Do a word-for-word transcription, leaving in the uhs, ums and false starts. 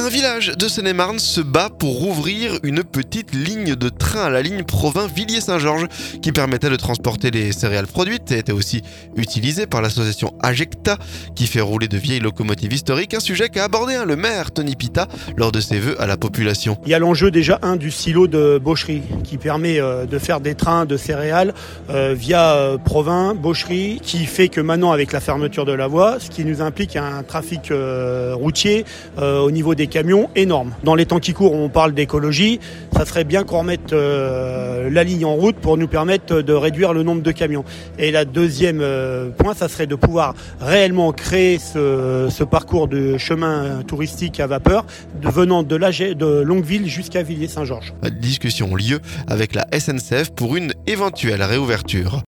Un village de Seine-et-Marne se bat pour rouvrir une petite ligne de train à la ligne Provins-Villiers-Saint-Georges qui permettait de transporter les céréales produites et était aussi utilisée par l'association Agecta qui fait rouler de vieilles locomotives historiques, un sujet qu'a abordé hein, le maire Tony Pita lors de ses vœux à la population. Il y a l'enjeu déjà un du silo de Baucherie qui permet euh, de faire des trains de céréales euh, via euh, Provins, Baucherie, qui fait que maintenant avec la fermeture de la voie, ce qui nous implique un trafic euh, routier euh, au niveau des camions énorme. Dans les temps qui courent, on parle d'écologie, ça serait bien qu'on remette euh, la ligne en route pour nous permettre de réduire le nombre de camions. Et la deuxième euh, point, ça serait de pouvoir réellement créer ce, ce parcours de chemin touristique à vapeur de, venant de, la, de Longueville jusqu'à Villiers-Saint-Georges. Discussion ont lieu avec la S N C F pour une éventuelle réouverture.